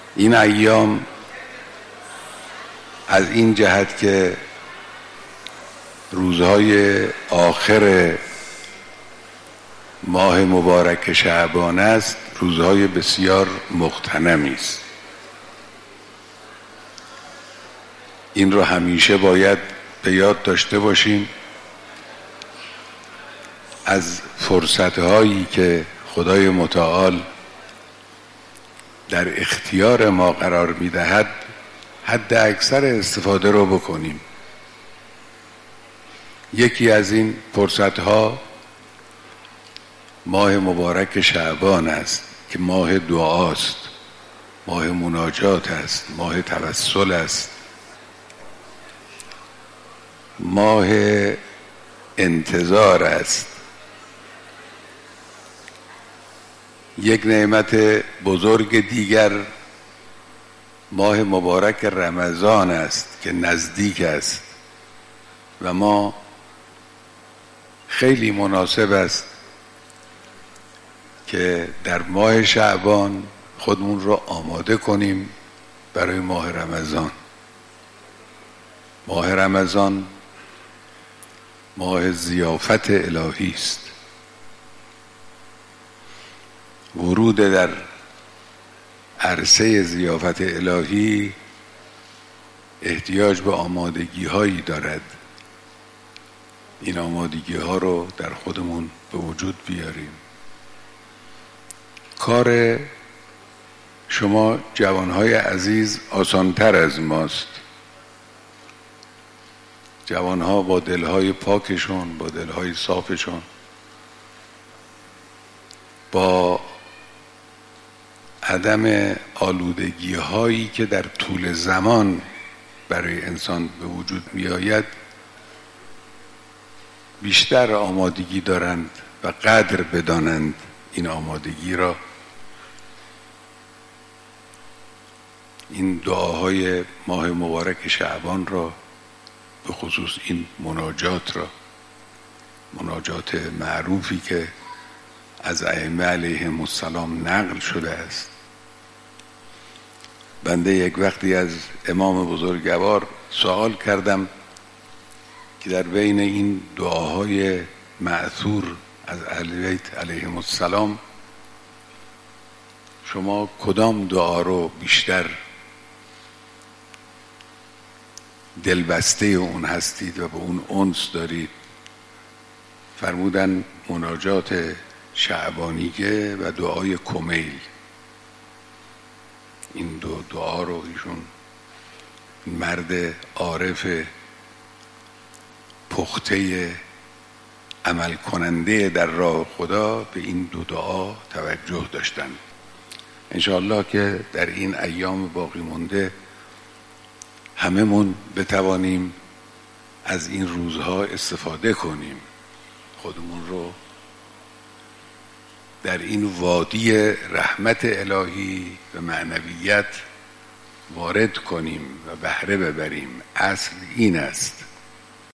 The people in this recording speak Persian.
این ایام از این جهت که روزهای آخر ماه مبارک شعبان است، روزهای بسیار مغتنمی است. این رو همیشه باید به یاد داشته باشیم. از فرصتهایی که خدای متعال در اختیار ما قرار می‌دهد حد اکثر استفاده رو بکنیم. یکی از این فرصتها ماه مبارک شعبان است که ماه دعاست، ماه مناجات است، ماه توسل است، ماه انتظار است. یک نعمت بزرگ دیگر ماه مبارک رمضان است که نزدیک است و ما خیلی مناسب است که در ماه شعبان خودمون رو آماده کنیم برای ماه رمضان. ماه رمضان ماه ضیافت الهی است. ورود در عرصه ضیافت الهی احتیاج به آمادگی هایی دارد. این آمادگی ها رو در خودمون به وجود بیاریم. کار شما جوانهای عزیز آسانتر از ماست. جوانها با دلهای پاکشون، با دلهای صافشون، با عدم آلودگی هایی که در طول زمان برای انسان به وجود می آید بیشتر آمادگی دارند و قدر بدانند این آمادگی را. این دعاهای ماه مبارک شعبان را، به خصوص این مناجات را، مناجات معروفی که از ائمه علیهم السلام نقل شده است. بنده یک وقتی از امام بزرگوار سوال کردم که در بین این دعاهای مأثور از اهل بیت علیهم السلام شما کدام دعا رو بیشتر دلبسته اون هستید و به اون انس دارید؟ فرمودن مناجات شعبانیه و دعای کمیل. این دو دعا رو ایشون مرد عارف پخته عمل کننده در راه خدا به این دو دعا توجه داشتن. انشاءالله که در این ایام باقی مونده هممون بتوانیم از این روزها استفاده کنیم، خودمون رو در این وادی رحمت الهی و معنویت وارد کنیم و بهره ببریم. اصل این است.